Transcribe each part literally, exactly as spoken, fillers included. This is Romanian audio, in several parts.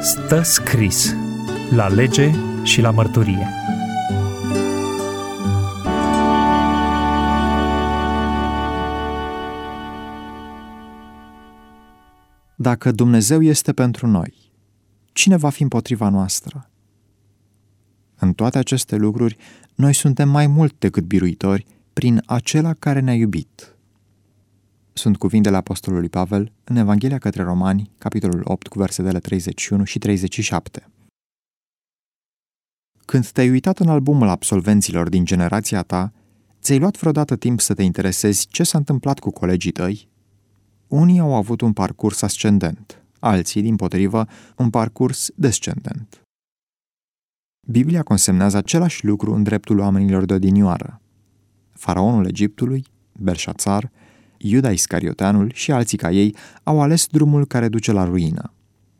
Stă scris la lege și la mărturie. Dacă Dumnezeu este pentru noi, cine va fi împotriva noastră? În toate aceste lucruri, noi suntem mai mult decât biruitori prin acela care ne-a iubit. Sunt cuvintele apostolului Pavel în Evanghelia către Romani, capitolul opt, cu versetele treizeci și unu și treizeci și șapte. Când te-ai uitat în albumul absolvenților din generația ta, ți-ai luat vreodată timp să te interesezi ce s-a întâmplat cu colegii tăi? Unii au avut un parcurs ascendent, alții, dimpotrivă, un parcurs descendent. Biblia consemnează același lucru în dreptul oamenilor de odinioară. Faraonul Egiptului, Belșațar, Iuda Iscarioteanul și alții ca ei au ales drumul care duce la ruină.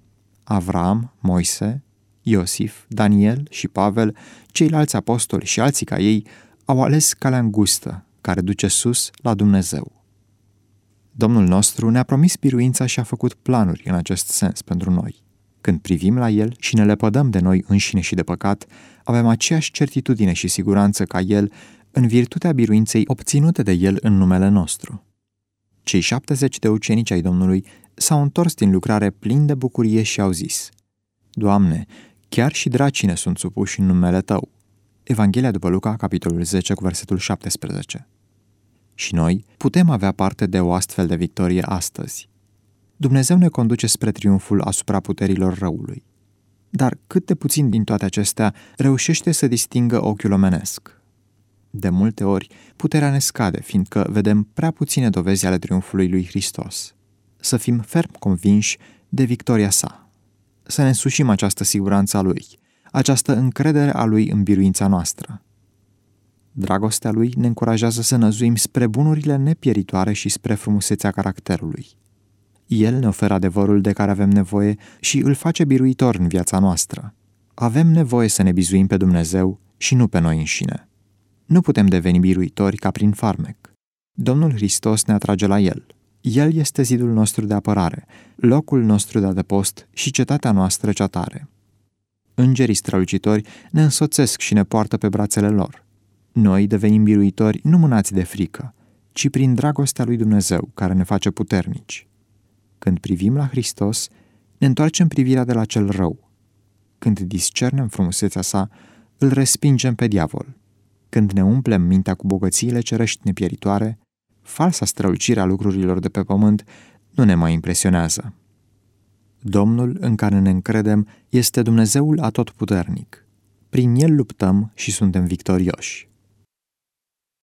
Avram, Moise, Iosif, Daniel și Pavel, ceilalți apostoli și alții ca ei, au ales calea îngustă, care duce sus la Dumnezeu. Domnul nostru ne-a promis biruința și a făcut planuri în acest sens pentru noi. Când privim la El și ne lepădăm de noi înșine și de păcat, avem aceeași certitudine și siguranță ca El în virtutea biruinței obținute de El în numele nostru. Cei șaptezeci de ucenici ai Domnului s-au întors din lucrare plini de bucurie și au zis: Doamne, chiar și dracii ne sunt supuși în numele Tău. Evanghelia după Luca, capitolul zece, cu versetul șaptesprezece. Și noi putem avea parte de o astfel de victorie astăzi. Dumnezeu ne conduce spre triumful asupra puterilor răului. Dar cât de puțin din toate acestea reușește să distingă ochiul omenesc. De multe ori, puterea ne scade, fiindcă vedem prea puține dovezi ale triumfului lui Hristos. Să fim ferm convinși de victoria sa. Să ne însușim această siguranță a Lui, această încredere a Lui în biruința noastră. Dragostea Lui ne încurajează să năzuim spre bunurile nepieritoare și spre frumusețea caracterului. El ne oferă adevărul de care avem nevoie și îl face biruitor în viața noastră. Avem nevoie să ne bizuim pe Dumnezeu și nu pe noi înșine. Nu putem deveni biruitori ca prin farmec. Domnul Hristos ne atrage la El. El este zidul nostru de apărare, locul nostru de adăpost și cetatea noastră cea tare. Îngerii strălucitori ne însoțesc și ne poartă pe brațele lor. Noi devenim biruitori nu mânați de frică, ci prin dragostea lui Dumnezeu, care ne face puternici. Când privim la Hristos, ne întoarcem privirea de la cel rău. Când discernem frumusețea sa, îl respingem pe diavol. Când ne umplem mintea cu bogățiile cerești nepieritoare, falsa strălucire a lucrurilor de pe pământ nu ne mai impresionează. Domnul în care ne încredem este Dumnezeul atotputernic. Prin El luptăm și suntem victorioși.